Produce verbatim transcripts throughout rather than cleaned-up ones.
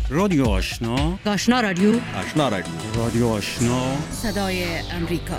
رادیو آشنا، آشنا رادیو، آشنا رادیو، رادیو آشنا، صدای امریکا.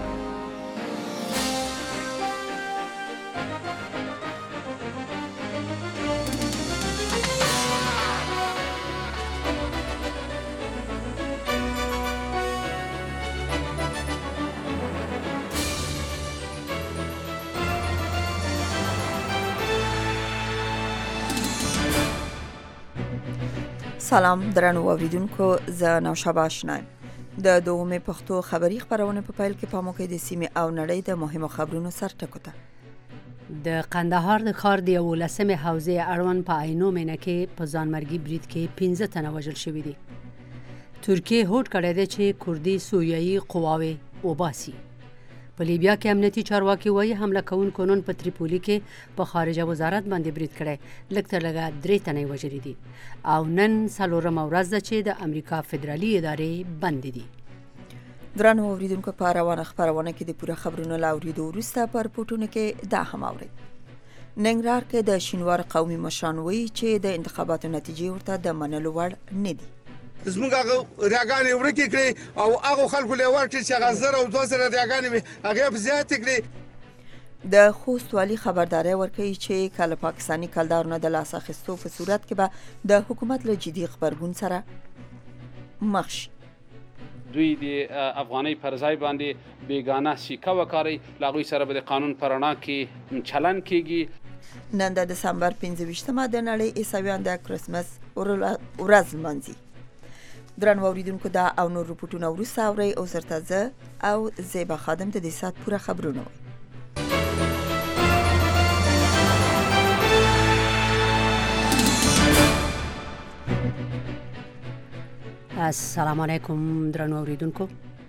سلام درنو اوریدونکو، زه نوشابه آشنایم. د دومې پښتو خبری خبرونه په پیل کې پامو کې د سیمې او نړۍ د مهمو خبرونو سرټکو ته. د قندهار د ښار د یولسمې حوزې اړوند په عینو مینه کې په ځانمرګي برید کې پنځه تنه وژل شوي دي. ترکیه هوډ کړی دی چې کردي سوریایي قواوې وباسي. په لیبیا کې امنیتي چارواکي وایي حمله کوونکو نن په تریپولي کې په خارجه وزارت باندې برید کړی، لږ تر لږه درې تنې وژلي دي او نن څلورمه ورځ ده چې د امریکا فدرالي ادارې بندې دي. درنو اوریدونکو، په روانه خبرونه کې د پوره خبرونو لا اوریدو وروسته په رپورټونو کې دا هم اورئ. ننګرهار کې د شینوار قومي مشران وایي چې د انتخاباتو نتیجې ورته د منلو وړ نه دي. زموږ هغه ریاګانې ورکې کړې او هغه خلکو له ورته چې هغه زره او دوه زره ریاګانې هغه په زیاتې کړې. د خوست والي خبرداري ورکوي چې کله پاکستانی کلدارونه د لاس اخیستو په صورت کې به د حکومت له جدي خبرګون سره مخ شي. دوی د افغاني پر ځای باندې بیگانه سیکه وکاري، لاغوي سره به د قانون پرانا کې چلن کیږي. نن د دسمبر پنځه ویشتمه د نړۍ عیسویان د کرسمس ورځ لمانځي. درنو اوریدونکو، دا او نور رپورټونه وروسته اورئ او سرته زه او زیبا خادم د دې سات پوره خبرونه. السلام علیکم درنو اوریدونکو.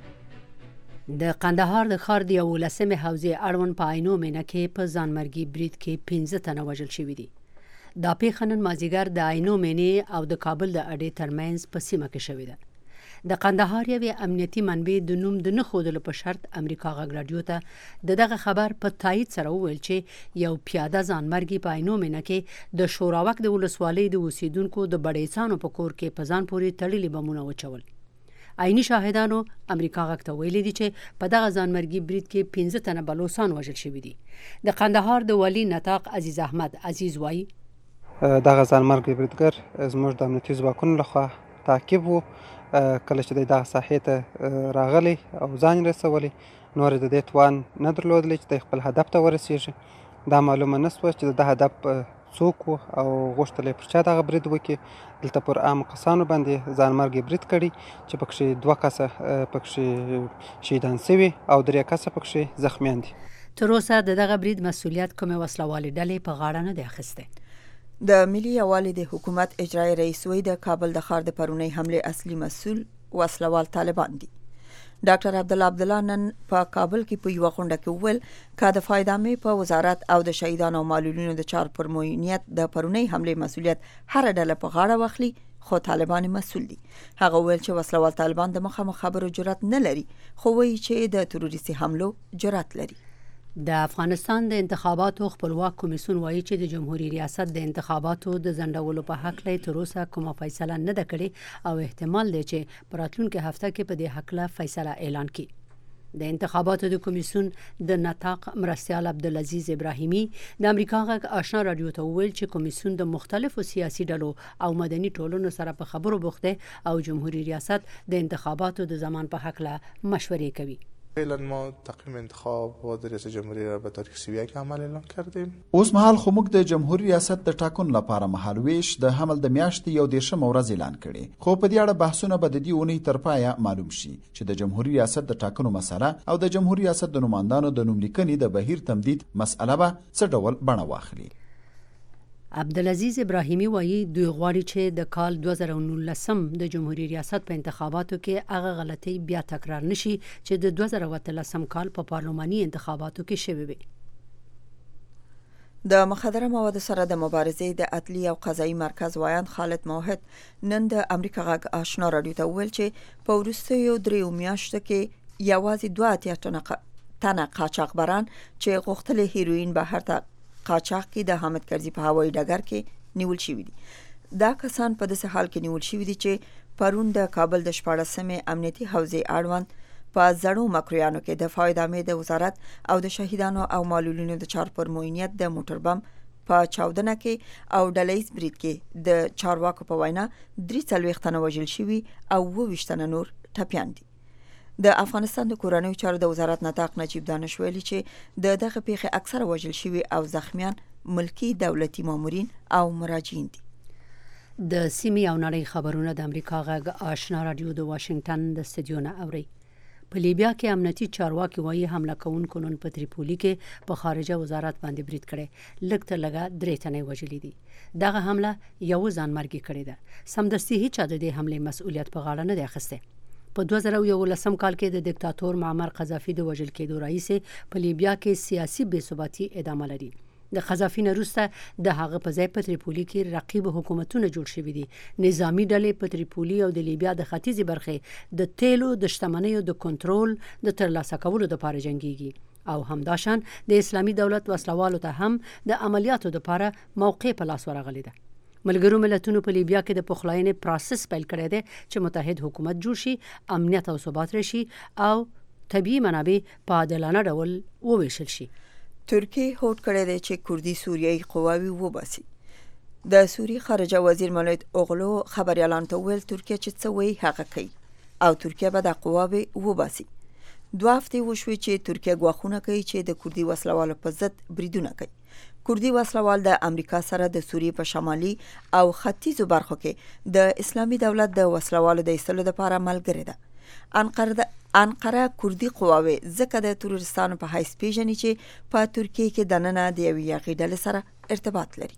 د قندهار د ښار د یولسمې حوزې اړوند په عینو مینه کې په ځانمرګي برید کې پنځه تنه وژل شوي دي. دا پیښه نن مازدیګر د عینو مینې او د کابل د اډې ترمنځ په سیمه کې شوې ده. د قندهار یوې امنیتي منبع د نوم د نه ښودلو په شرط امریکا غږ راډیو ته د دغه خبر په تایید سره وویل چې یو پیاده ځانمرګي په عینو مینه کې د شوراوک د ولسوالۍ د اوسیدونکو د بډیڅانو په کور کې په ځان پورې تړلي بمونه وچول. عیني شاهدانو امریکا غږ ته ویلي دي چې په دغه ځانمرګي برید کې پنځه تنه بلوڅان وژل شوي دي. د قندهار د والي نطاق عزیز احمد عزیز وایي دغه ځانمرګي بریدګر زموږ د امنیتي ځواکونو لخوا تعقیب وو. کله چې دغه ساحې ته راغلی او ځان رسولی، نور د دې توان نه درلودلی چې د خپل هدف ته ورسیږي. دا معلومه نه شوه چې د هدف څوک وو او غوښتل یې پر چا دغه برید وکړي. دلته پر عامو کسانو باندې ځانمرګي برید کړي چې پکښې دوه کسه پکښې شهیدان سوي او درې کسه پکښې زخمیان دي. تر اوسه د دغه برید مسؤلیت کومې وسلوالې ډلې په غاړه نه دی اخیستی. د ملي یووالي د حکومت اجرایي رئیس وی د کابل د ښار د پرونی حمله اصلي مسؤل وسلوال طالبان دي. ډاکټر عبدالله عبدالله نن په کابل کې په یوه غونډه کې وویل که د فایدامې په وزارت او د شهیدانو او معلولینو د چارو پر موینیت د پرونی حمله مسؤلیت هر ډله په غاړه واخلي، خو طالبان مسؤل دي. هغه وویل چې وسلوال طالبان د مخامخ خبرو جرأت نه لري، خو وایي چې د تروریستي حملو جرأت لري. د افغانستان د انتخاباتو خپلواک کمیسیون وایي چې د جمهوریت ریاست د انتخاباتو د ځنډولو په حق له تر اوسه کومه فیصله نه ده کړې او احتمال دی چې په راتلونکي هفته کې په دې حق له فیصله اعلان کړي. د انتخاباتو د کمیسیون د نطاق مرستیال عبدالعزیز ابراهیمی د امریکا غږ آشنا رادیو ته وویل چې کمیسیون د مختلفو سیاسي ډلو او مدني ټولنو سره په خبرو بوخت دی او جمهوریت ریاست د انتخاباتو د زمان په حق له مشورې کوي. فعلا ما تقویم انتخاب و رئیس جمهوری را به تاریخ سی و یک عمل اعلان کردیم. اوس مهال خو موږ د جمهوریت ریاست د ټاکنو لپاره مهالویش د حمل د میاشتې یو دېرشمه ورځ اعلان کړي، خو په دې اړه بحثونه به د دې اونۍ تر پایه معلوم شي چې د جمهوریت ریاست د ټاکنو مسله او د جمهوریت ریاست د نمایندانو د نوملیکنې د بهیر تمدید مسله به څه ډول بڼه واخلي. عبدالعزیز ابراهیمی وایي دوی غواړي چې د کال دوه زره نولس د جمهوریت ریاست په انتخاباتو کې هغه غلطۍ بیا تکرار نشي چې د دوه زره اتلس کال په پارلماني انتخاباتو کې شوې وي. د مخدره موادو سره د مبارزې د عدلي او قضایي مرکز وایان خالد موحد نن د امریکا غږ آشنا رادیو ته وویل چې په وروستیو دریو میاشتو کې یوازې دوه اتیا تنه قاچاقبران چې غوښتل هیروین بهر ته قاچاق کې د حامد کرزي په هوایي ډګر کې نیول شوي دي. دا کسان په داسې حال کې نیول شوي دي چې پرون د کابل د شپاړسمې امنیتي حوزې اړوند په زړو مکرویانو کې د فواد عامې د وزارت او د شهیدانو او معلولینو د چار پر موینیت د موټر بم په چاودنه کې او ډلهیز برید کې د چارواکو په وینا درې څلوېښت تنه وژل شوي او اووه ویشت تنه نور ټپیان دي. د افغانستان د کورنیو چارو د وزارت نطاق نجیب دانش ویلي چې د دغه پیښې اکثره وژل شوي او زخمیان ملکی دولتي مامورین او مراجعین دي. د سیمې او نړۍ خبرونه د امریکا غږ آشنا رادیو د واشنگټن د استودیو نه اوري. په لیبیا کې امنیتي چارواکي وایي حمله کوونکو نن په تریپولی کې په خارجه وزارت باندې برید کړي، لږ تر لږه درې تنې وژلي دي. دغه حمله یو ځانمرګي کړې ده. سمدستي هیڅ د دې حملې مسؤلیت په غاړه نه دی اخیستی. په دوه زره یولسم کال کې د دیکتاتور معمر قذافي د وژل کېدو راهیسې په لیبیا کې سیاسي بې ثباتي ادامه لري. د قذافي نه وروسته د هغه په ځای په تریپولی کې رقیب حکومتونه جوړ شوي دي. نظامی ډلې په تریپولی او د لیبیا د ختیځې برخې د تیلو د شتمنیو د کنټرول د ترلاسه کولو لپاره جنګيږي او همداشان د اسلامي دولت وسلوالو ته هم د عملیاتو لپاره موقع په لاس ورغلې ده. ملګرو ملتونو په لیبیا کې د پخلاینې پروسس پیل کړی دی چې متحد حکومت جوړ شي، امنیت او ثبات راشي او طبيعي منابع په عادلانه ډول وویشل شي. ترکیه هوډ کړی دی چې کوردي سوریایي قواوې وباسي. د سوریې خارجه وزیر مولود اوغلو خبريالانو ته ویل ترکیه چې څه وایي هغه کوي او ترکیه به د قواوې وباسي. دوه هفتې وشوي چې ترکیه ګواښونه کوي چې د کوردي وسلوالو په ضد بریدونه کوي. کوردي وسلوال د امریکا سره د سوریې په شمالي او ختیځو برخو کې د اسلامي دولت د وسلوالو د ایستلو لپاره ملګری ده. انقره انقره کوردي قواوې ځکه د تروریستانو په حیث پیژني چې په ترکیه کې دننه د یوې یاغي ډلې سره ارتباط لري.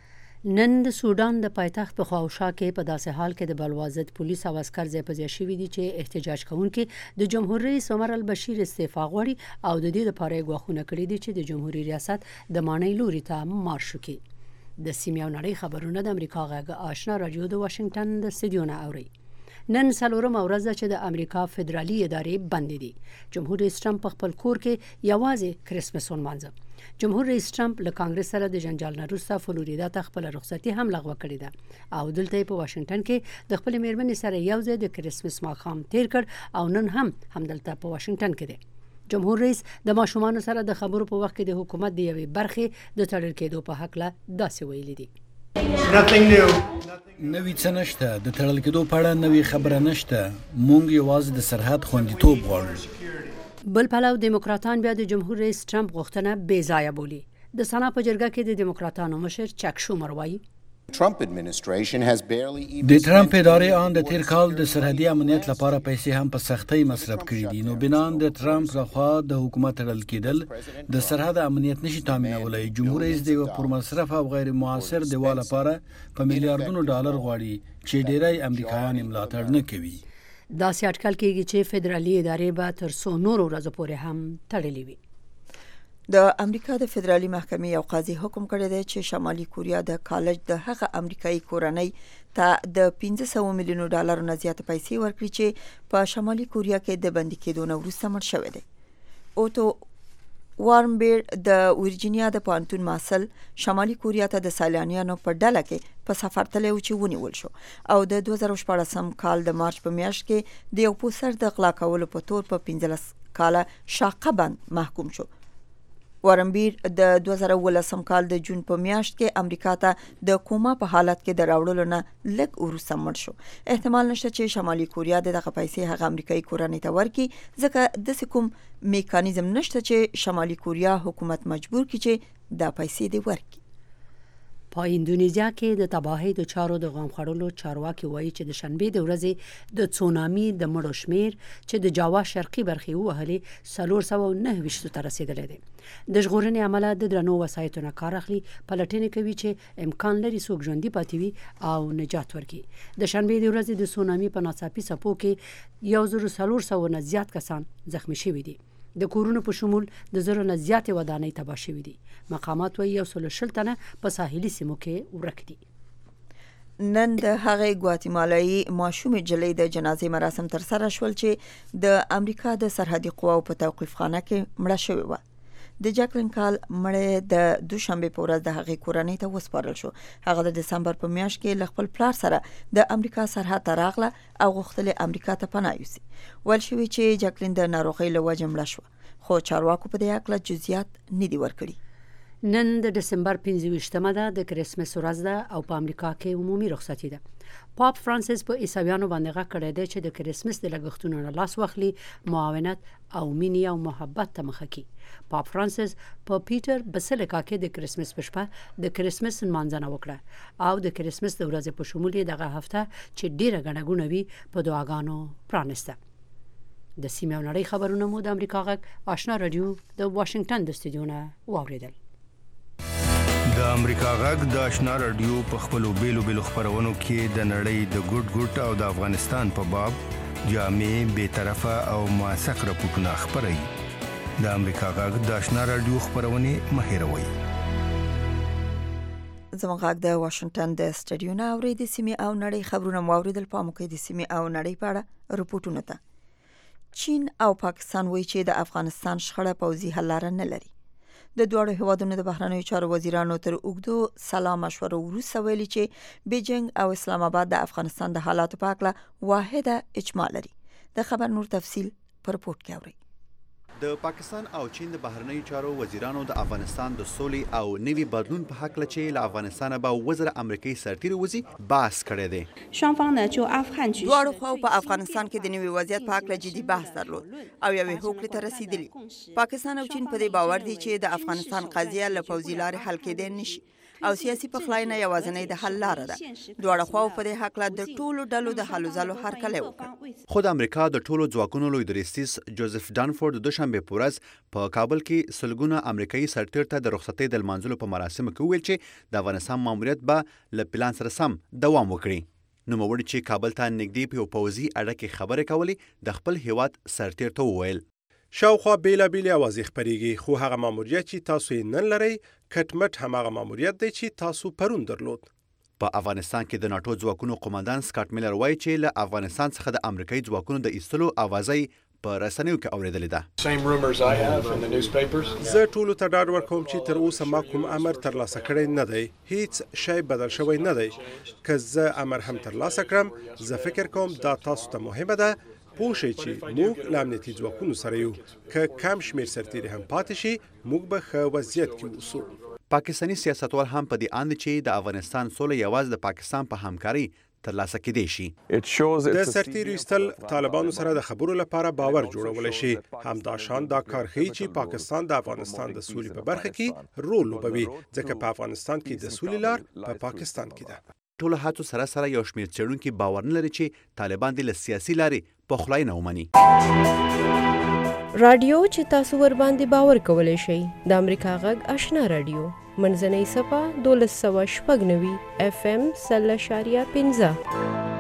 نن د سودان د پایتخت په خواوشا کې په داسې حال کې د بلوازد پولیس او عسكر ځای په ځای شوي دي چې احتجاج کوونکي د جمهور رئیس عمر البشیر استعفا غواړي او د دې لپاره غواخونه کړی دي چې د جمهوریت ریاست د مانۍ لوري ته مارش وکړي. د سیمې او نړۍ خبرونه د امریکا غږ آشنا رادیو د واشنگټن د استودیو نه اوري. نن څلورم ورځ چې د امریکا فدرالي ادارې بندې دي. جمهور رئیس ټرمپ په خپل کور کې یوازې کریسمس ونمانځه. جمهور رئیس ټرمپ له کانګرس سره د جنجال نه وروسته فلوریدا ته خپل رخصتي هم لغوه کړې ده او دلته په واشنگټن کې د خپل میرمنې سره یوځای د کریسمس ماښام تیر کړ او نن هم همدلته په واشنگټن کې دی. جمهور رئیس د ماشومان سره د خبرو په وخت کې د حکومت د یوې برخې د تړل کېدو په حق له داسې ویلي دي. نوی څه نشته، د تړل کېدو په اړه نوی خبره نشته. مونږ یوازې د سرحد خوندیتوب غواړو. بل پلو دیموکراتان بیا د جمهور رئیس ټرمپ غوښتنه بې ځایه بولي. د سنا په جرګه کې د دیموکراتانو مشر چک شومر وایي د ټرمپ ادارې آن د تیر کال د سرحدي امنیت لپاره پیسې هم په سختۍ مصرف کړي دي، نو بنان د ټرمپ لخوا د حکومت تړل کېدل د سرحد امنیت نشي تامینولی. جمهور رئیس د یو پرمصرف او غیر موثر دیوال لپاره په میلیارډونو ډالر غواړي چې ډیری امریکایان ملاتړ نه کوي. داسې اټکل کېږي چې فدرالي ادارې به تر څو نورو ورځو پورې هم تړلې وي. د امریکا د فدرالي محکمې یو قاضي حکم کړی دی چې شمالي کوریا د کالج د هغه امریکایي کورنۍ ته د پنځه سوه میلیونو ډالرو نه زیاته پیسې ورکړي چې په شمالي کوریا کې د بندي کېدو نه وروسته مړ شوی دی. اوټو وارمبیر د ورجینیا د پوهنتون محصل شمالي کوریا ته د سیلانیانو په ډله کې په سفر تللی و چې ونیول شو او د دوه زره شپاړسم کال د مارچ په میاشت کې د یو پوسټر د غلا کولو په تور په پنځلس کاله شاقه بند محکوم شو. وارمبیر د دوه زره اوولسم کال د جون په میاشت کې امریکا ته د کوما په حالت کې د راوړلو نه لږ وروسته مړ شو. احتمال نشته چې شمالي کوریا دغه پیسې هغه امریکایي کورنۍ ته ورکړي ځکه داسې کوم میکانیزم نشته چې شمالي کوریا حکومت مجبور کړي چې دا پیسې دې ورکړي. په اندونیزیا کې د تباهۍ د چارو د غم خړلو چارواکي وایي چې د شنبې د ورځې د تسونامي د مړو شمیر چې د جاوا شرقي برخې وهلې څلور سوه او نهه ویشتو ته رسیدلی دی. د ژغورنې عمله د درنو وسایطو نه کار اخلي، پلټنې کوي چې امکان لري څوک ژوندي پاتې وي او نجات ورکړي. د شنبې د ورځې د تسونامي په ناڅاپي څپو کې یو زر څلور سوه نه زیات کسان زخمی شوي دي. د کورونو په شمول د زرو نه زیاتې ودانۍ تباه شوي دي. مقامات وایي یو سل شل تنه په ساحلي سیمو کې ورک دي. نن د هغې ګواتیمالایي ماشومې جلۍ د جنازې مراسم ترسره شول چې د امریکا د سرحدي قواو په توقیف خانه کې مړه شوې وه. د جاکلین کال مړی د دوشنبه په ورځ د هغې کورنۍ ته وسپارل شو. هغه د دسمبر په میاشت کې له خپل پلار سره د امریکا سرحد ته راغله او غوښتل امریکا ته پناه یوسي. ویل شوي چې جاکلین د ناروغۍ له وجې مړه شوه، خو چارواکو په دې اړه جزئیات نه دي ورکړي. نن د دسمبر پنځه ویشتمه ده، د کریسمس ورځ ده او په امریکا کې عمومي رخصتي ده. پاپ فرانسیس په عیسویانو باندې غږ کړی دی چې د کریسمس د لګښتونو نه لاس واخلي، معاونت او مینې او محبت ته مخه کړي. پاپ فرانسیس په پیټر بسلیکا کې د کریسمس په شپه د کریسمس نمانځنه وکړه او د کریسمس د ورځې په شمول یې دغه هفته چې ډیره ګڼه ګوڼه وي په دعاګانو پرانسته. د سیمې او نړۍ خبرونه مو د امریکا غږ آشنا رادیو د واشنگټن د استودیو نه واوریدل. د امریکا غږ د آشنا رادیو په خپلو بیلو بیلو خبرونو کې د نړۍ د ګډ ګډ او د افغانستان په باب جامع بے طرفه او موثق راپورټونه خبري. د امریکا غږ د آشنا رادیو خبرونه مهیروي. زموږ غږ د واشنگټن د استودیو نه اوري د سیمې او نړۍ خبرونه واوریدل. په موقع د سیمې او نړۍ په اړه رپورټونه ده. چین او پاکستان وایي چې د افغانستان شخړه پوځي حل لاره نه لري. د دوه هیوادونو د بهرنیو چارو وزیرانو تر اوږدو سلا مشورو وروسته ویلي چې بیجینګ او اسلام آباد د افغانستان د حالاتو په اړه واحده اجماع لري. د خبر نور تفصیل پر رپورت کې اوري. د پاکستان او چین د بهرنیو چارو وزیرانو د افغانستان د سولې او نوي بدلون په حق لچې له افغانستان به وزیر امریکایي سرتیر وزي بحث کړی دی. دواړو خواو په افغانستان کې د نوي وضعیت په حق جدي بحث درلود او یوې هوکړې ته رسیدلی. پاکستان او چین په دې باور دي چې د افغانستان قضیه له پوځي لارې حل کېدای نشي او سیاسي پخلاینه یوازینۍ د حل لاره ده. دواړه خواو په دې حق له د ټولو ډلو د هلو ځلو هرکلی وکړ. خو د امریکا د ټولو ځواکونو لوی درستیز جوزف ډانفورد د دوشنبه په ورځ په کابل کې سلګونه امریکایي سرتیر ته د رخصتۍ د لمانځلو په مراسمو کې ویل چې د افغانستان ماموریت به له پلان سره سم دوام وکړي. نوموړي چې کابل ته نږدې په یو پوځي اډه کې خبرې کولې د خپل هیواد سرتیر ته وویل شاوخوا بیلا بیل اوازې خبرېږي، خو هغه ماموریت چې تاسو یې نن لرئ کټمټ هماغه ماموریت دی چې تاسو پرون درلود. په افغانستان کې د ناتو ځواکونو قوماندان سکاټ میلر وایي چې له افغانستان څخه د امریکایي ځواکونو د ایستلو اوازې په رسنیو کې اورېدلې ده. زه ټولو ته ډاډ ورکوم چې تر اوسه ما کوم امر ترلاسه کړی نه دی. هیڅ شی بدل شوی نه دی. که زه امر هم ترلاسه کړم زه فکر کوم دا تاسو ته مهمه ده پوه شئ چې موږ له امنیتي ځواکونو سره یو. که کم شمېر سرتیري هم پاتې شي موږ به ښه وضعیت کې اوسو. پاکستاني سیاستوال هم په دې اند چې د افغانستان سوله یوازې د پاکستان په همکاري ترلاسه کېدای شي. د سرتیرو ایستل طالبانو سره د خبرو لپاره باور جوړولی شي. همدا شان دا کار ښیي چې پاکستان د افغانستان د سولې په برخه کې رول لوبوي، ځکه په افغانستان کې د سولې لار په پاکستان کې ده. ټولو هڅو سره سره یو شمېر څېړونکي باور نه لري چې طالبان د له سیاسي لارې پخلاینه ومني. رادیو چې تاسو ور باندې باور کولی شئ د امریکا غږ آشنا رادیو منځنۍ صفه دولس سوه شپږ نوي اف ام سل اشاریه پنځه.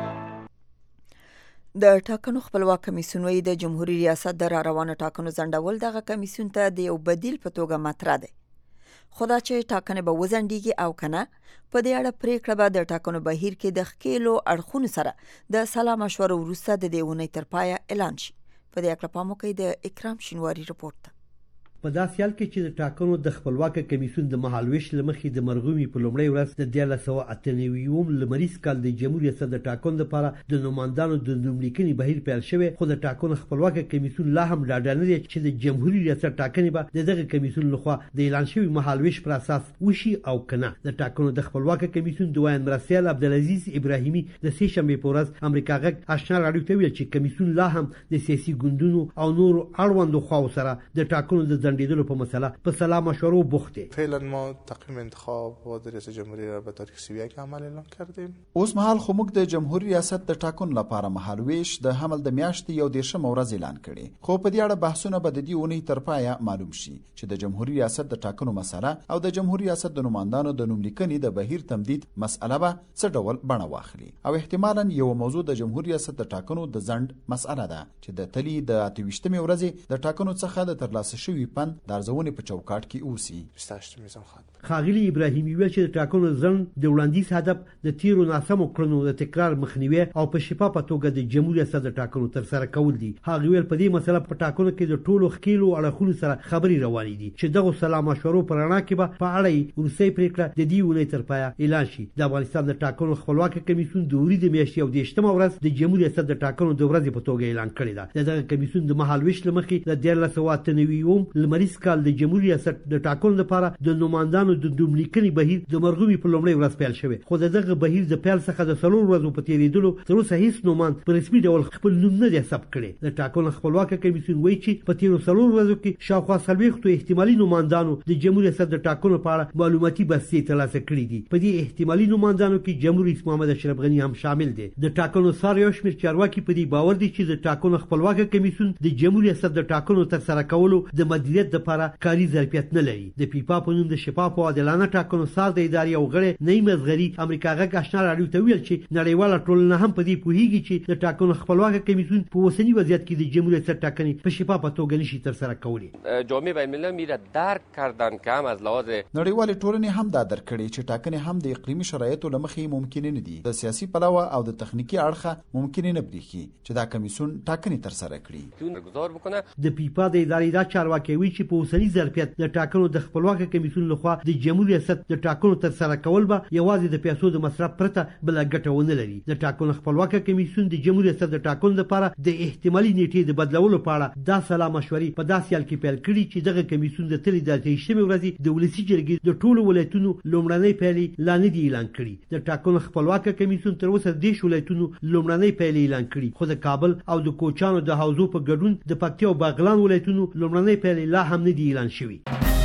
د ټاکنو خپلواک کمیسیون وایي د جمهوریت ریاست د را روانه ټاکنو ځنډول دغه کمیسیون ته د یو بدیل په توګه مطرح دی. خدا چې ټاکنې به وځنډیږي او کنه په دې اړه پریکړه به د ټاکنو بهیر کې د ښکېلو اړخونو سره د سلا مشورو وروسته د دې اونۍ تر پایه اعلان شي. په دې اړه پام وکړئ د اکرام شینواری رپورټ ته. په داسې حال کې چې د ټاکنو د خپلواک کمیسیون د مهالویش لمخې د مرغومي په لومړۍ ورځ د دیارلس سوه اته نوي لمریز کال د جمهوریت ریاست د ټاکنو لپاره د نوماندانو د نوملیکنې بهیر پیل شوی، خو د ټاکنو خپلواک کمیسیون لا هم ډاډه نه دی چې د جمهوریت ریاست ټاکنې به د دغه کمیسیون لخوا د اعلان شوي مهالویش پر اساس وشي او کنه. د ټاکنو د خپلواک کمیسیون دویم مرستیال عبدالعزیز ابراهیمي د سې شنبې په ورځ امریکا غږ آشنا رادیو ته ویل چې کمیسیون لا هم د سیاسي ګوندونو او نورو اړوندو خواو سره د ټاکنو د ځنډېدلو په مسله په سلا مشورو بوخته. فعلا ما تقویم انتخاب و رئیس جمهوری را به تاریخ سی و یک عمل اعلان کردیم. اوس مهال خو موږ د جمهوریت ریاست د ټاکنو لپاره مهالویش د حمل د میاشتې یو دېرشمه ورځ اعلان کړي، خو په دې اړه بحثونه به د دې اونۍ تر پایه معلوم شي چې د جمهوریت ریاست د ټاکنو مسله او د جمهوریت ریاست د نوماندانو د نوملیکنې د بهیر تمدید مسله به څه ډول بڼه واخلي، او احتمالاً یو موضوع د جمهوریت ریاست د ټاکنو د ځنډ مسله ده چې د تلي د اته ویشتمې ورځې د ټاکنو څخه د ترلاسه شوي ترمن د ارزونې په چوکاټ کې اوسي. خاغلی ابراهیمي ویل چې د ټاکنو ځنډ د وړاندیز هدف د تیرو ناسمو کړنو د تکرار مخنیوي او په شفافه توګه د جمهوریت ریاست د ټاکنو ترسره کول دي. هغه ویل په دې مسله په ټاکنو کې د ټولو ښکیلو اړخونو سره خبرې روانې دي چې دغه سلا مشورو پر رڼا کې به په اړه وروستۍ پریکړه د دې ونې تر پایه اعلان شي. د افغانستان د ټاکنو خپلواک کمیسیون د وري د میاشتې او د شتمه ورځ د جمهوریت ریاست د ټاکنو د ورځې په توګه اعلان کړی ده. دغه کمیسیون د مهالويش لمخې د دیارلس سوه اته نوي لمریز کال د جمهوریت ریاست د ټاکنو لپاره د نوماندانو د دوملیکنې بهیر د مرغومي په لومړۍ ورځ پیل شوی، خو دغه بهیر د پیل څخه د څلور ورځو په تیریدلو تر اوسه هیڅ نومان په رسمي ډول خپل نوم نه دی ثبت کړی. د ټاکنو خپلواک کمیسیون وایي چې په تیرو څلور ورځو کې شاوخوا څلوېښتو احتمالي نوماندانو د جمهوریت ریاست د ټاکنو په اړه معلوماتي بستې ترلاسه کړي دي. په دې احتمالي نوماندانو کې جمهور رئیس محمد اشرف غني هم شامل دی. د ټاکنو سار یو شمېر چارواکي په دې باور دي چې د ټاکنو خپلواک کمیسیون د جمهوریت ریاست د ټاکنو ترسره کولو د مدیریت لپاره کاري ظرفیت نه لري. د پیپا په نوم د شفاف او عادلانه ټاکنو سار د ادارې او غړي نعیم اصغري امریکا غږ آشنا راډیو ته ویل چې نړیواله ټولنه هم په دې پوهیږي چې د ټاکنو خپلواک کمیسیون په اوسني وضعیت کې د جمهوریت ریاست ټاکنې په شفافه توګه نشي ترسره کولی. جامعه بین‌الملل میره درک کردن که هم از لحاظ نړیوالې ټولنې هم دا درک کړي چې ټاکنې هم د اقلیمي شرایطو له مخې ممکن نه دي. د سیاسي پلوه او د تخنیکی اړخه ممکن نه بریښي چې دا کمیسیون ټاکنې ترسره کړي. د پیپا د ادارې دا چارواکي وایي چې په اوسني ظرفیت د ټاکنو د خپلواک کمیسیون لخوا د جمهوریت ریاست د ټاکنو ترسره کول به یوازې د پیسو د مصرف پرته بل ګټه ونه لري. د ټاکنو خپلواک کمیسیون د جمهوریت ریاست د ټاکنو لپاره د احتمالي نیټې د بدلولو په اړه دا سلا مشورې په داسې حال کې پیل کړي چې دغه کمیسیون د تلې د اتهشتمې ورځې د ولسي جرګې د ټولو ولایتونو لومړنۍ پایلې لا نه دي اعلان کړي. د ټاکنو خپلواک کمیسیون تر اوسه د دېرش ولایتونو لومړنۍ پایلې اعلان کړي، خو د کابل او د کوچانو د حوزو په ګډون د پکتیا او بغلان ولایتونو لومړنۍ پایلې لا هم نه دي اعلان شوي.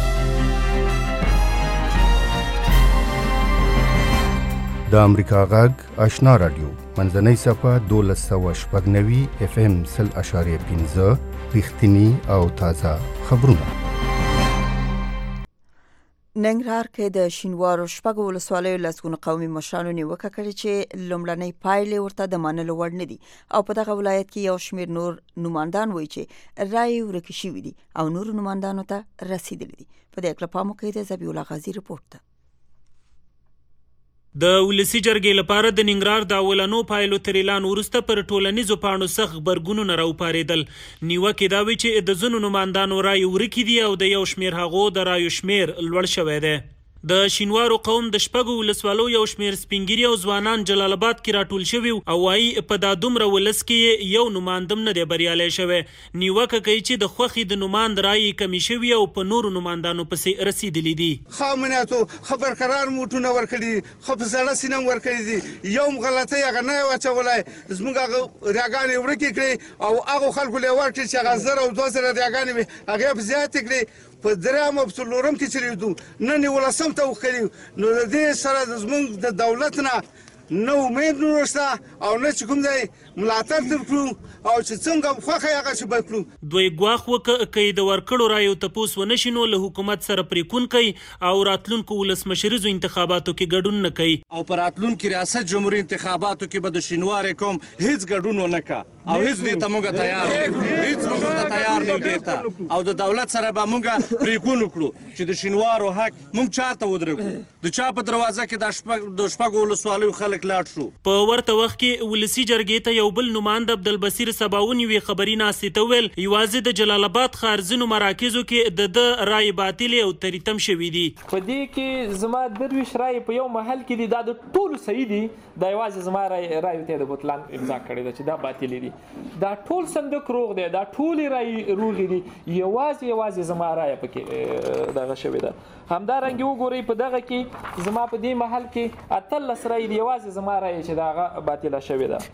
د امریکا غږ آشنا رادیو منځنۍ صفه دولس سوه شپږ نوي اف ام سل اشاریه پنځه رښتیني او تازه خبرونه. ننګرهار کې د شینوارو شپږو ولسوالیو لسګونو قومي مشرانو نیوکه کړې چې لومړنۍ پایلې ورته د منلو وړ نه دي او په دغه ولایت کې یو شمېر نور نوماندان وایي چې رایې ورکې شوي دي او نورو نوماندانو ته رسیدلي دي. په دې اړه پام وکړئ. د ذبیح الله غازي رپورټ ده. د ولسی جرګې لپاره د ننګرهار د اولنو پایلو تر اعلان وروسته پر ټولنیزو پاڼو سخت غبرګونونه راوپارېدل. نیوکې دا وی چې د ځینو نوماندانو رایې ورکې دي او د یو شمېر هغو د رایو شمېر لوړ شوی دی. د شینوارو قوم د شپږو ولسوالو یو شمېر سپینګیري او ځوانان جلال آباد کې راټول شوي او وايي په دا دومره ولس کې یو نوماندم نه دی بریالی شوی. نیوکه کوي چې د خوښې د نوماند رایې کمې شوي او په نورو نوماندانو پسې رسیدلي دي. ښه امنیتو ښه برقرار موټونه ورکړي دي، ښه په زړه سینه هم ورکړي دي. یو هم غلطۍ هغه نه یې واچولی، زموږ هغه ریاګانې ورکې کړې او هغو خلکو له یې ورکړي چې هغه زر او دوه زره ریاګانې وې هغې یې په زیاتې کړې. په درېیم او په څلورم کې چې لیدو نن یولسم ته وښکلي، نو د دې سره د زموږ د دولت نه نه امید نشته او نه چې کوم دی ملاتړ تر کړو او چې څنګه خوښه هغه چې به کړو. دوی ګواښ وکړ که د ورکړو رایو تپوس ونه شي نو له حکومت سره پریکون کوي او راتلونکو ولسمشریزو انتخاباتو کې ګډون نه کوي. او په راتلونکي ریاست جمهوریت انتخاباتو کې به د شینوارې قوم هیڅ ګډون ونه کا او هیڅ دې ته موږ تیار هیڅ موږ ته تیار نه دي ته او د دولت سره به موږ پریکون وکړو چې د شینوارو حق موږ چاته ودرېږو. د چا په دروازه کې د شپږ د شپږو ولسوالیو خلک لاړ شو. په ورته وخت کې ولسی جرګې ته یو بل نوماند عبدالبصیر سباوني وی خبري ناستې ته ویل یوازې د جلال آباد ښار ځینو مراکزو کې د ده رایې باطلې او تریتم شوي دي. په دې کې زما درویش رایې په یو محل کې دي، دا د ټولو صحیح دي، دا یوازې زما رایو ته د بطلان امضا کړې ده چې دا باطلې دي. دا ټول صندوق روغ دی، دا ټولې رایې روغې دي، یوازې یوازې زما رایه پکې دغه شوې ده. همدارنګې وګورئ په دغه کې زما په دې محل کې اتلس رایې دي، یوازې زما رایه چې د هغه باطله شوې ده.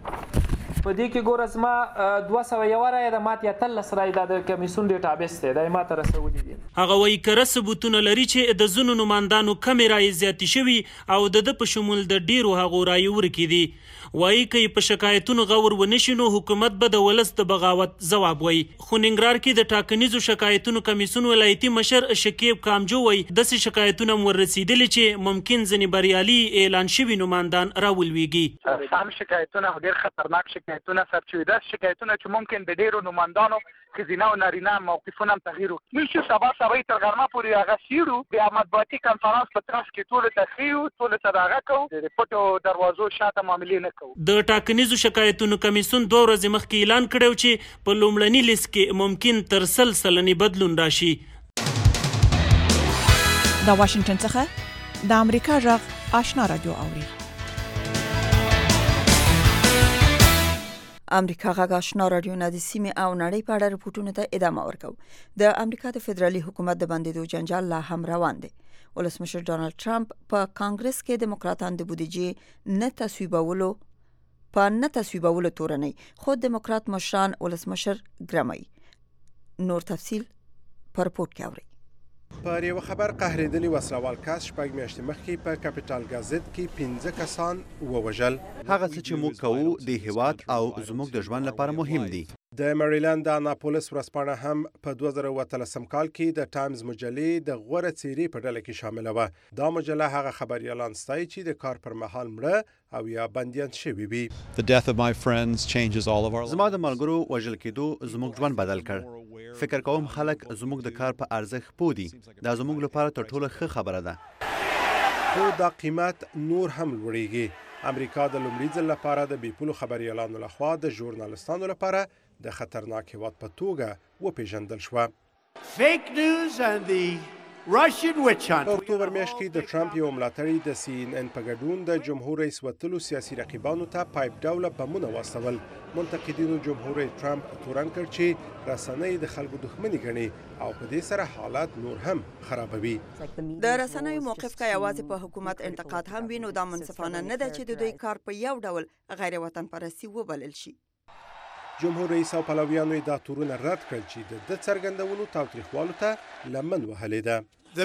په دې کې ګوره زما دوه سوه یوه رایه ده، ماته اتلس رایې دا د کمیسیون ډیټابیس دی، دا یې ماته رسولي دي. هغه وایي کره ثبوتونه لري چې د ځینو نوماندانو کمې رایې زیاتې شوي او د ده په شمول د ډېرو هغو رایې ورکې دي. وایي که په شکایتونو غور ونه شي نو حکومت به د ولس د بغاوت ځواب وایي. خو ننګرهار کې د ټاکنیزو شکایتونو کمیسیون ولایتي مشر شکیب کامجو وایي داسې شکایتونه هم وررسېدلي چې ممکن ځینې بریالي اعلان شوي نوماندان راولویږي. سم شکایتونه او ډېر خطرناک شکایتونه ثبت شوي، داسې شکایتونه چې ممکن د ډېرو نوماندانو ښځینه او نارینه موقفونه هم تغییر وکړي. موږ چې سبا سبا تر غرمه پورې هغه سیړو بیا مطبوعاتي کنفرانس په ترڅ کې ټولو ته ښیو، ټولو ته د هغه کوو، د پټو دروازو شاته معاملې نه کوو. د ټاکنیزو شکایتونو کمیسیون دوه ورځې مخکې اعلان کړی چې په لومړني لیست کې ممکن تر سل سلنې بدلون راشي. د واشنگټن څخه د امریکا غږ آشنا رادیو اوري. امریکا غږ آشنا رادیو نه د سیمې او نړۍ په اړه رپورټونو ته ادامه ورکوي. د امریکا د فدرالي حکومت د بندیدو جنجال لا هم روان دی. ولسمشر ډونالد ټرمپ په کانګرس کې دیموکراتان د بودیجې نه تصویبولو په نه تصویبولو تورنۍ خود دیموکرات مشران ولسمشر ګرمي. نور تفصیل پر رپورټ کې اوري. پر یو خبر قهرېدلی وسلوال کس شپږ میاشتې مخکې په کاپیټال ګازټ کې پنځه کسان ووژل. هغه څه چې موږ کوو د هیواد او زموږ د ژوند لپاره مهم دي. د مریلند د اناپولیس ورځپاڼه هم په دوه زره اووه اتلسم کال کې د ټایمز مجلې د غوره څیرې په ډله کې شامله وه. دا مجله هغه خبریالان ستایي چې د کار پر مهال مړه او یا بندیان شوي وي. زما د ملګرو وژل کېدو زموږ ژوند بدل کړ. فکر کوم خلک زموږ د کار په ارزښت پوه دي. دا زموږ لپاره تر ټولو ښه خبره ده. خو دا قیمت نور هم لوړیږي. امریکا د لومړي ځل لپاره د بې پولو خبریالانو لخوا د ژورنالستانو لپاره د خطرناک هیواد په توګه وپیژندل شوه. Fake news and the Russian witch hunt. په اکتوبر میاشت کې د ټرمپ یو ملاتړي د سی ان ان په ګډون د جمهور رئیس وتلو سیاسي رقیبانو ته پایپ ډوله بمونه واستول. منتقدینو جمهور رئیس ټرمپ تورن کړ چې رسنۍ د خلکو دښمني ګڼي او په دې سره حالات نور هم خرابوي. د رسنیو موقف که یوازې په حکومت انتقاد هم وي نو دا منصفانه نه ده چې د دوی کار په یو ډول غیر وطن پرستی وبلل شي. جمهور رئیس او پلویانو دا تورونه رد کړل چې د د څرګندولو تاوتریخوالو ته لمن وهلې ده.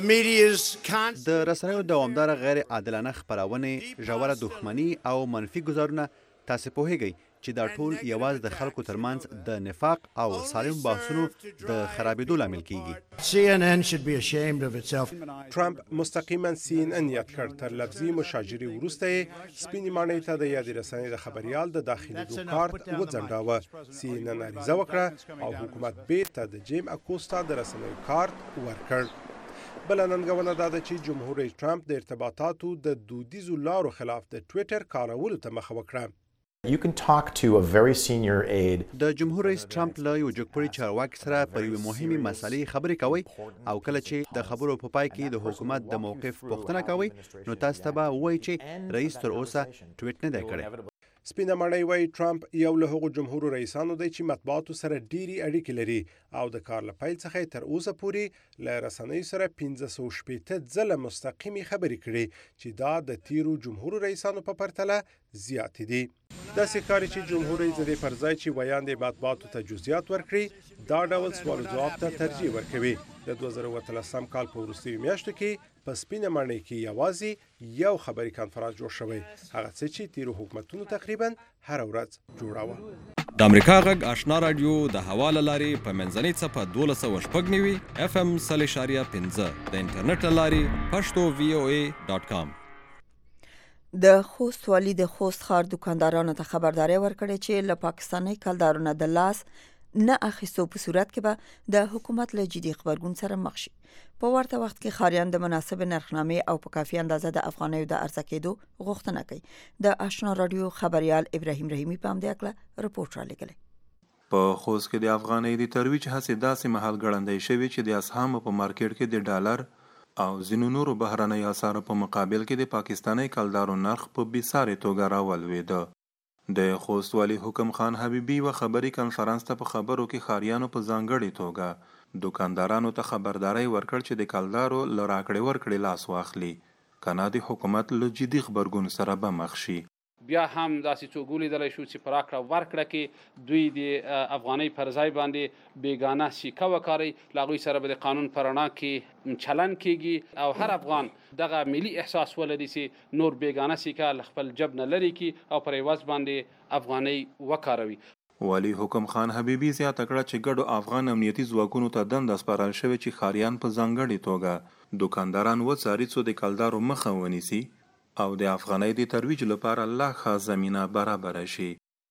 د رسنیو دوامداره غیر عادلانه خپرونې، ژوره دښمني او منفي ګزارونه تاسې پوهیږئ چې دا ټول یوازې د خلکو ترمنځ د نفاق او سالم بحثونو د خرابېدو لامل کیږي. سی ان ان should be ashamed of itself. ټرمپ مستقیما سی ان ان یاد کړ. تر لفظي مشاجرې وروسته یې سپینې ماڼۍ ته د یادې رسنۍ د خبریال د داخلېدو کارت وځنډاوه. سی ان ان عریضه وکړه او حکومت بیرته د جیم اکوستا د رسنیو کارت ورکړ. بل ننګونه دا ده چې جمهور رئیس ټرمپ د ارتباطاتو د دودیزو لارو خلاف د ټویټر کارولو ته مخه وکړه. You can talk to a very senior aide. د جمهور رئیس ټرمپ له یو جګپوړي چارواکي سره پر یوې مهمې مسلې خبرې کوي او کله چې د خبرو په پای کې د حکومت د موقف پوښتنه کوي نو تاسو ته به وایي چې رئیس تر اوسه ټویټ نه دی کړی. سپینه ماڼۍ وایي ټرمپ یو له هغو جمهور رئیسانو دی چې مطبوعاتو سره ډیری اړیکې لري او د کار له پیل څخه تر اوسه پورې له رسنیو سره پنځه سوه شپېته ځله مستقیمې خبرې کړي چې دا د تیرو جمهور رئیسانو په پرتله زیاتې دي. داسې ښکاري چې جمهور رئیس د دې پر ځای چې ویاندې مطبوعاتو ته جزئیات ورکړي دا ډول سوال ځواب ته ترجیح ورکوي. د دوه زره اووه اتلسم کال په وروستیو میاشتو کې په سپینه ماڼۍ کې یوازې یو خبري کنفرانس جوړ شوی، هغه څه چې تیرو حکومتونو تقریبا هر ورځ جوړاوه. د امریکا غږ آشنا رادیو د هوا له لارې په منځنۍ څپه دولس سوه شپږ نوي اف ام سل اشاریه پنځه د انټرنیټ له لارې پښتو وی او ای ډاټ کام. د خوست والي د خوست ښار دکاندارانو ته خبرداري ورکړې چې له پاکستاني کلدارونو د لاس نه اخیستو په صورت کې به د حکومت له جدي خبرګون سره مخ شي. په ورته وخت کې ښاریان د مناسب نرخنامې او په کافي اندازه د افغانیو د عرضه کېدو غوښتنه کوي. د آشنا رادیو خبريال ابراهیم رحیمی په همدې اړه رپورټ را لګلی. په خوست کې د افغانۍ د ترویج هڅې داسې مهال ګړندۍ شوې چې د اسهامو په مارکیټ کې د ډالر او ځینو نورو بهرنۍ اسعارو په مقابل کې د پاکستاني کلدارو نرخ په بېسارې توګه راولوېده. د خوست والي حکم خان حبیبي و خبري کنفرانس ته په خبرو کې ښاریانو په ځانګړې توګه دکاندارانو ته خبرداري ورکړ چې د کلدارو له راکړې ورکړې لاس واخلي کنه د حکومت له جدي خبرګون سره به مخ شي. بیا هم داسې څوک ولیدلی شو چې په راکړه ورکړه کې دوی د افغانۍ پر ځای باندې بیګانه سیکه وکاروي، له هغوی سره به د قانون په رڼا کې چلن کیږي او هر افغان دغه ملي احساس ولري چې نور بیګانه سیکه له خپل جب نه لرې کړي او پر عوض باندې افغانۍ وکاروي. والي حکم خان حبیبي زیاته کړه چې ګډو افغان امنیتي ځواکونو ته دنده سپارل شوې چې ښاریان په ځانګړې توګه دکانداران وڅاري څو د کلدارو مخه ونیسي او د افغانۍ د ترویج لپاره لا ښه زمینه برابره شي.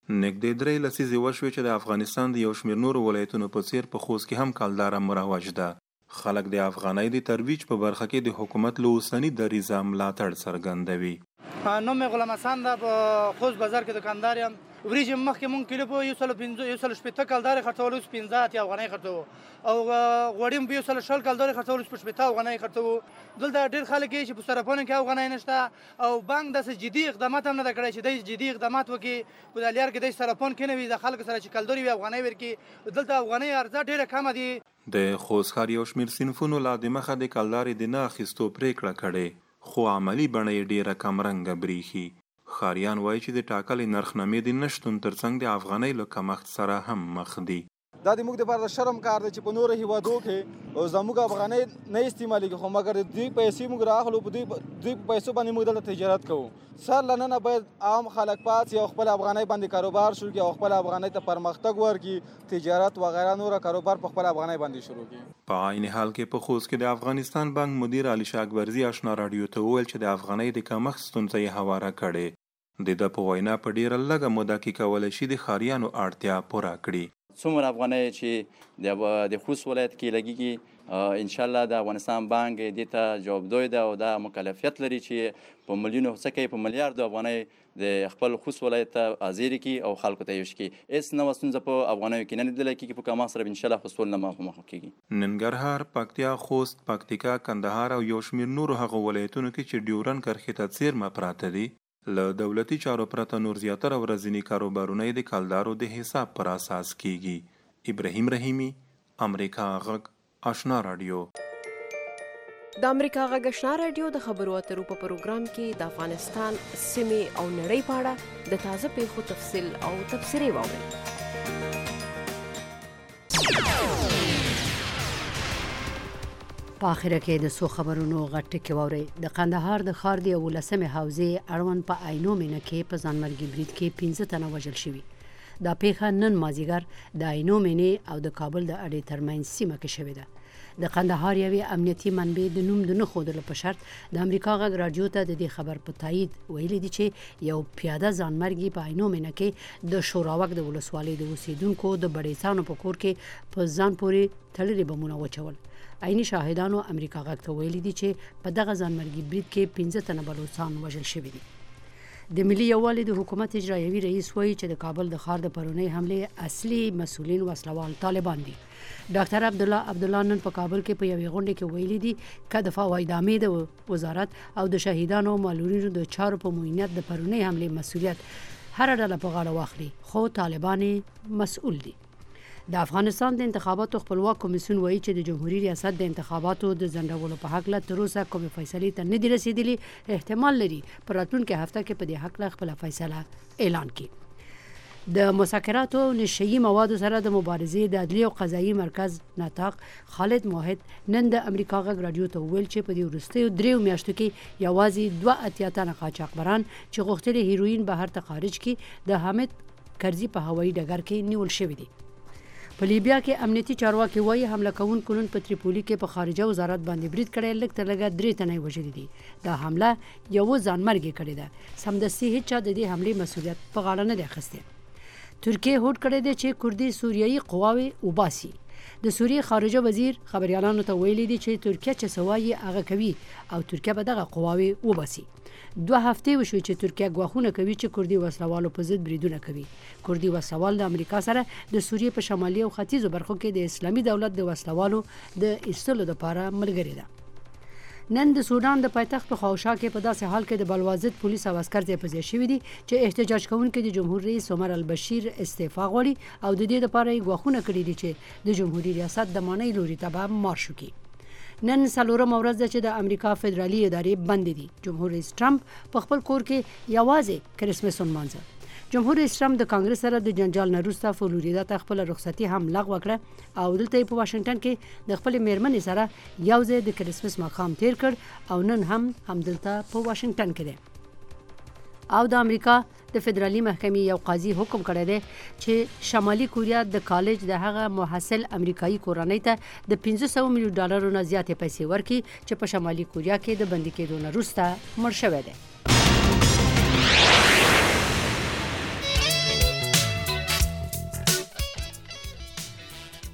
نږدې درې لسیزې وشوې چې د افغانستان د یو شمېر نورو ولایتونو په څیر په خوست کې هم کلداره مروج ده. خلک د افغانۍ د ترویج په برخه کې د حکومت له اوسني دریځه ملاتړ څرګندوي. نوم مې غلام حسن ده، په خوست بازار کې دکاندار یم. وریجې مخکې مونږ کیلو په یو سل پنځه یو سل شپېته کلدارې خرڅول، اوس پنځه اتیا افغانۍ خرڅوو. او غوړي هم په یو سل شل کلدارې خرڅول، اوس په شپېته افغانۍ خرڅوو. دلته ډېر خلک یې چې په صرافانو کې افغانۍ نشته، او بانک داسې جدي اقدامات هم نه ده کړی چې دی جدي اقدامات وکړي په دې لار کې دی صرافان کېنوي د خلکو سره چې کلدارې وي افغانۍ ورکړي. دلته افغانۍ عرضه ډېره کمه دي. د خوست ښار یو شمېر صنفونو لا د مخه د کلدارې د نه اخیستو پرېکړه کړې، خو عملي بڼه یې ډېره کمرنګه برېښي. ښاریان وایي چې د ټاکلې نرخنامې د نشتون ترڅنګ د افغانۍ له کمښت سره هم مخ دي. دا د موږ دپاره د شرم کار دی چې په نورو هېوادو کې زموږ افغانۍ نه استعمالېږي، خو مګر د دوی پیسې موږ رااخلو، په دوی دوی په پیسو باندې موږ دلته تجارت کوو. سر له ننه باید عام خلک پاڅي او خپل افغانۍ باندې کاروبار شروع کړي او خپل افغانۍ ته پرمختګ ورکړي، تجارت وغیره نوره کاروبار په خپل افغانۍ باندې شروع کړي. په عین حال کې په خوست کې د افغانستان بانک مدیر علي شاه اکبرزي اشنا راډیو ته وویل چې د افغانۍ د کمښت ستونزه یې هواره کړې. د ده په وینا په ډېره لږه موده کې کولی شي د ښاریانو اړتیا پوره کړي. څومره افغانۍ چې د خوست ولایت کې لګېږي، انشاءالله د افغانستان بانک دې ته جوابدوی ده او دا مکلفیت لري چې په ملیونو څه کوي، په ملیاردو افغانۍ د خپل خوست ولایت ته حاضرې کړي او خلکو ته یې وشي کړي. هېڅ نوه ستونزه په افغانیو کې نه لیدلی کېږي، په کمښت سره به انشاءالله خوستول نه مخ په مخ کېږي. ننګرهار، پکتیا، خوست، پکتیکا، کندهار او یو شمېر نورو هغو ولایتونو کې چې ډیورنډ کرښې ته څیرمه پراته دي، له دولتي چارو پرته نور زیاتره ورځني کاروبارونه د کلدارو د حساب پر اساس کیږي. ابراهیم رحیمی، امریکا غږ، آشنا راډیو. د امریکا غږ آشنا راډیو د خبرو اترو په پروګرام کې د افغانستان سیمې او نړۍ په اړه د تازه پیښو تفصیل او تبصرې واورئ. په اخره کې د څو خبرونو غټ ټکي واورئ. د قندهار د ښار د یولسمې حوزې اړوند په عینو مینه کې په ځانمرګي برید کې پنځه تنه وژل شوي. دا پیښه نن مازدیګر د عینو مینې او د کابل د اډې ترمنځ سیمه کې شوې ده. د قندهار یوې امنیتي منبع د نوم د نه ښودلو په شرط د امریکا غږ راډیو ته د دې خبر په تایید ویلي دي چې یو پیاده ځانمرګي په عینو مینه کې د شوراوک د ولسوالۍ د اوسیدونکو د بړیڅانو په کور کې په ځان پورې تړلي بمونه وچول. عیني شاهدانو امریکا غږ ته ویلي دي چې په دغه ځانمرګي برید کې پنځه تنه بلوچستان وژل شوي دي. د ملي یووالي د حکومت اجرایوي رئیس وایي چې د کابل د ښار د پرونۍ حملې اصلي مسؤلین وسلوال طالبان دي. ډاکټر عبدالله عبدالله نن په کابل کې په یوې غونډه کې ویلي دي که دفاع او ادامې د وزارت او د شهیدانو او مالورینو د چارو په موینت د پرونۍ حملې مسؤلیت هر ډله په غاړه واخلي، خو طالبان مسؤل دي. د افغانستان د انتخاباتو خپلواک کمیسیون وایي چې د جمهوریت ریاست د انتخاباتو د ځنډولو په هکله تر اوسه کومې فیصلې ته نه دي رسیدلي. احتمال لري په راتلونکې هفته کې په دې هکله خپله فیصله اعلان کړي. د مسکراتو او نشهیي موادو سره د مبارزې د عدلي او قضایي مرکز ناطق خالد موحد نن د امریکا غږ راډیو ته وویل چې په دې وروستیو دریو میاشتو کې یوازې دوه اتیا تنه قاچاقبران چې غوښتلي هیروین بهر ته خارج کړي د حامد کرزي په هوایي ډګر کې نیول شوي دي. په لیبیا کې امنیتي چارواکي وایي حمله کوونکو نن په تریپولي کې په خارجه وزارت باندې برید کړی، لږ تر لږه درې تنه یې وژلي دي. دا حمله یوه ځانمرګي کړې ده. سمدستي هیڅ چا د دې حملې مسؤلیت په غاړه نه دی اخیستی. ترکیه هوډ کړی دی چې کردي سوریایي قواوې وباسي. د سوریې خارجه وزیر خبریالانو ته ویلي دي چې ترکیه چې څه وایي هغه کوي او ترکیه به دغه قواوې وباسي. دوه هفتې وشوي چې ترکیه ګواښونه کوي چې کردي وسلوالو په ضد بریدونه کوي. کردي وسلوال د امریکا سره د سوریې په شمالي او ختیځو برخو کې د اسلامي دولت د وسلوالو د ایستلو لپاره ملګري ده. نن د سودان د پایتخت په خواوشا کې په داسې حال کې د بلوازد پولیس او عسکر ځای په ځای شوي دي چې احتجاج کوونکي د جمهور رئیس عمر البشیر استعفا غواړي او د دې لپاره یې ګواښونه کړي دي چې د جمهوریت ریاست د مانۍ لوري ته به مارش وکړي. نن څلورمه ورځ ده چې د امریکا فدرالي ادارې بندې دي. جمهور رئیس ټرمپ په خپل کور کې یوازې کرسمس ونمانځه. جمهور رئیس ټرمپ د کانګرس سره د جنجال نه وروسته فلوریدا ته خپل رخصتي هم لغوه کړه او دلته په واشنگټن کې د خپل میرمنې سره یو ځای د کرسمس ماښام تیر کړ او نن هم همدلته په واشنگټن کې دی. او د امریکا د فدرالي محکمې یو قاضي حکم کړی دی چې شمالي کوریا د کالج د هغه محصل امریکایي کورنۍ ته د پنځه سوه میلیون ډالرو نه زیاتې پیسې ورکړي چې په شمالي کوریا کې د بندي کېدو نه وروسته مړ شوی دی.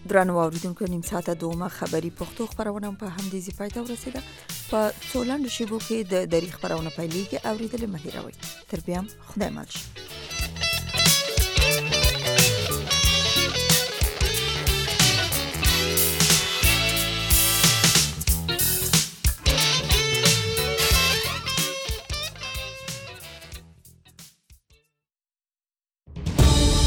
درنو اوریدونکو نیم ساعته دومه خبری پښتو خبرونه په همدې ځای پای ته ورسېده. په څو لنډو شیبو کې د دری خبرونه پیلېږي. اورېدل مه هېروئ. تر بیا هم خدای مل شي.